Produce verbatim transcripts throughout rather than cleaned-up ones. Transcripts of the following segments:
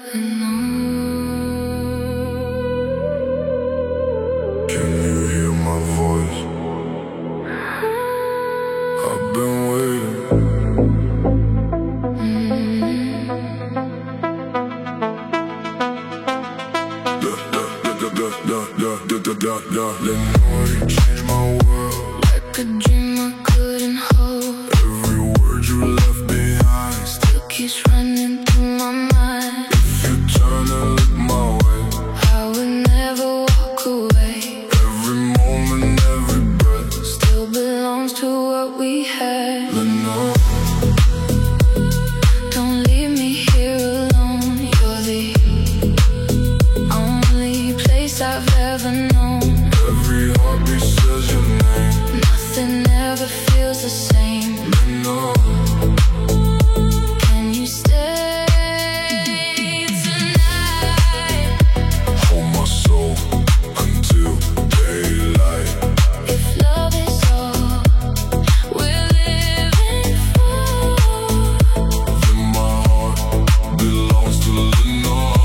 Can you hear my voice? I've been waiting. Da, da, da, da, da, da, da, da, da, da. Let me know you changed my world. Like a dream I couldn't hold. Every word you left behind Still keeps running through my mind. If you turn and look my way, I would never walk away. every moment, every breath Still belongs to what we had. Let me know. Don't leave me here alone. You're the only place I've ever known. Every heartbeat says your name. Nothing ever feels the same. Let me know. Can you stay tonight? Hold my soul until daylight. If love is all we're living for, Then my heart belongs to Lenore.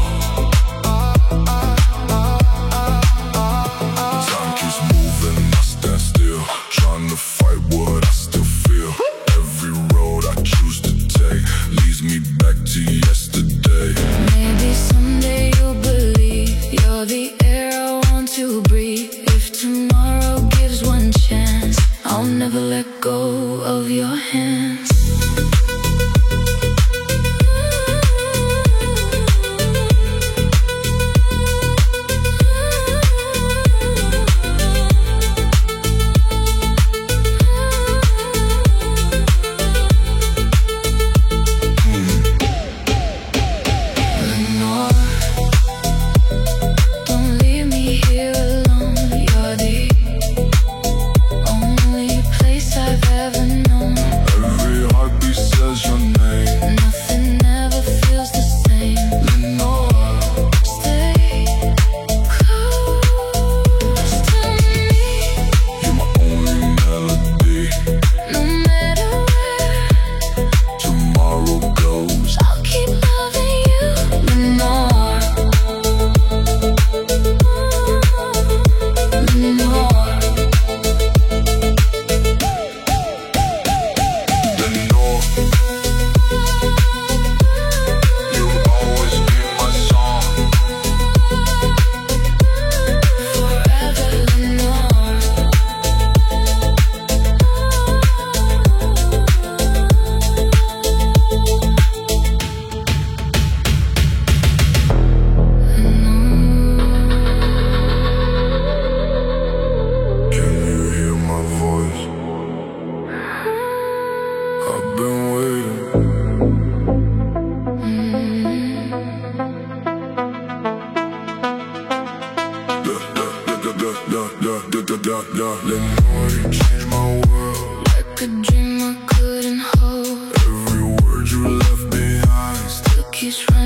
Time keeps moving, I stand still, trying to fight what I still feel. Every road I choose to take leads me back to yesterday. maybe someday you'll believe you're the air I want to breathe. If tomorrow gives one chance, I'll never let go of your hands. Lenore. Don't leave me here alone. You're the only place I've ever known. Every heartbeat says your name. Nothing ever feels the same. Lenore. Stay close to me. You're my only melody. No matter where, Tomorrow goes. I'll keep loving you. Lenore. Lenore. Lenore. You'll always be my song. Forever Lenore. Can you hear my voice? I've been waiting. Da, da, da, da, da, da, da, da, da, da. Let me know you changed my world. Like a dream I couldn't hold. Every word you left behind Still keeps running